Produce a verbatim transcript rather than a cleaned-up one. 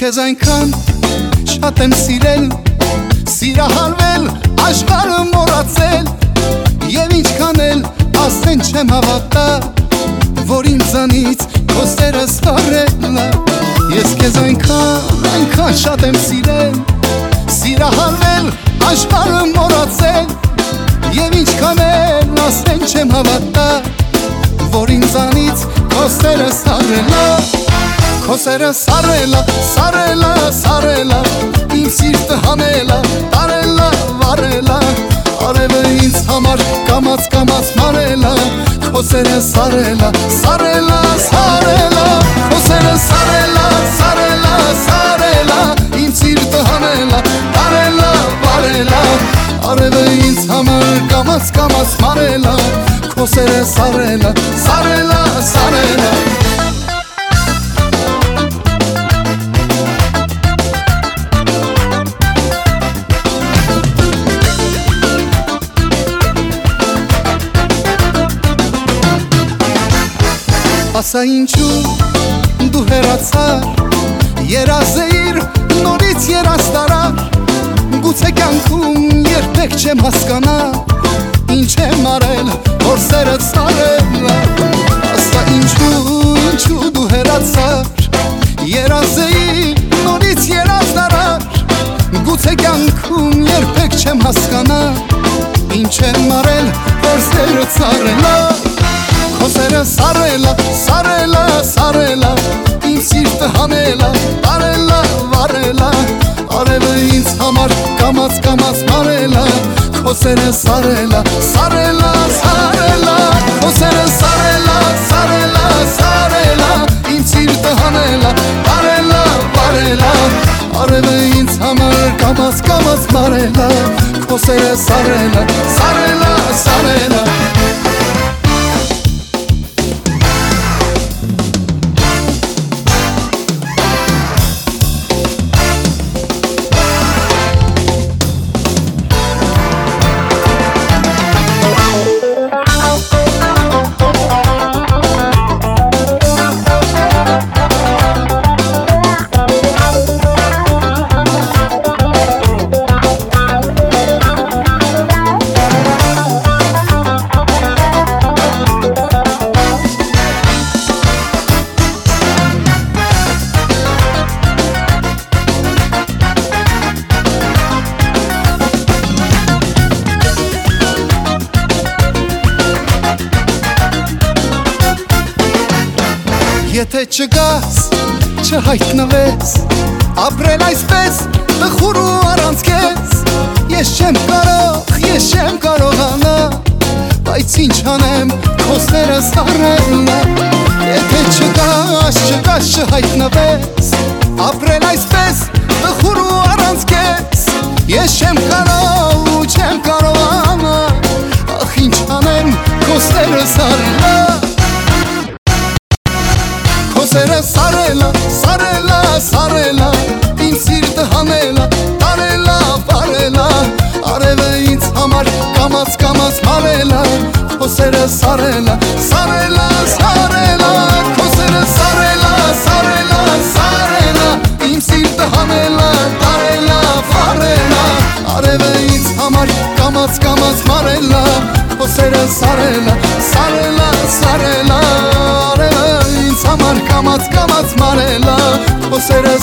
քեզ այնքան շատ եմ սիրել, սիրահարվել, աշխարհը մոռացել, եւ ինչքան էլ ասեն չեմ հավատա, որ ինձանից քո սերը սառել է։ Ես քեզ այնքան, այնքան շատ եմ սիրել, սիրահարվել, աշխարհը մոռացել, եւ ինչքան էլ ասեն չեմ հավատա, որ ինձանից քո սերը սառել է։ Քո սերը սառել է, սառել է, սառել է, իմ սիրտը հանել է, տարել է, վառել է, արևը ինձ համար կամաց կամաց մարել է։ Քո սերը սառել է, սառել է, սառել է, քո սերը սառել է, սառել է, սառել է, իմ սիրտը հանել է, տարել է, վառել է, արևը ինձ համար կամաց կամաց մարել է։ Քո սերը սառել է, սառել է, սառել է։ Ասա ինչու դու հեռացար, երազեիր նորից երազդարար, գուցե կյանքում երբեք չեմ հասկանա, ինչ եմ արել, որ սերդ սառել է։ Ասա ինչու, ինչու դու հեռացար, երազեիր նորից երազդարար, գուցե կյանքում երբեք չեմ հասկանա, ինչ եմ արել, որ սերդ սառել է։ Քո սերը սառել է, սառել է, սառել է, իմ սիրտը հանել է, տարել է, վառել է, արևը ինձ համար կամաց կամաց մարել է։ Քո սերը սառել է, սառել է, սառել է, քո սերը սառել է, սառել է, սառել է, իմ սիրտը հանել է, տարել է, վառել է, արևը ինձ համար կամաց կամաց մարել է։ Քո սերը սառել է, սառել է, սառել է։ Եթե չգաս, չհայտնվես, ապրել այսպես տխուր ու առանց քեզ, ես չեմ կարող, ես չեմ կարողանա, բայց ինչ անեմ, քո սերը սառել է։ Եթե չգաս, չգաս, չհայտնվես, ապրել այսպես տխուր ու առանց քեզ, ես չեմ կարող ու չեմ կարողանա, ախ ինչ անեմ, քո սերը սառել է։ Քո սերը սառել է, սառել է, սառել է, իմ սիրտը հանել է, տարել է, վառել է, արևը ինձ համար կամաց կամաց մարել է։ Քո սերը սառել է, սառել է, սառել է, քո սերը սառել է, սառել է, սառել է, իմ սիրտը հանել է, տարել է, վառել է, արևը ինձ համար կամաց կամաց մարել է։ Քո սերը սառել է, սառել է, սառել է, արևը ինձ համար կամաց կամաց մարել է։ Քո սերը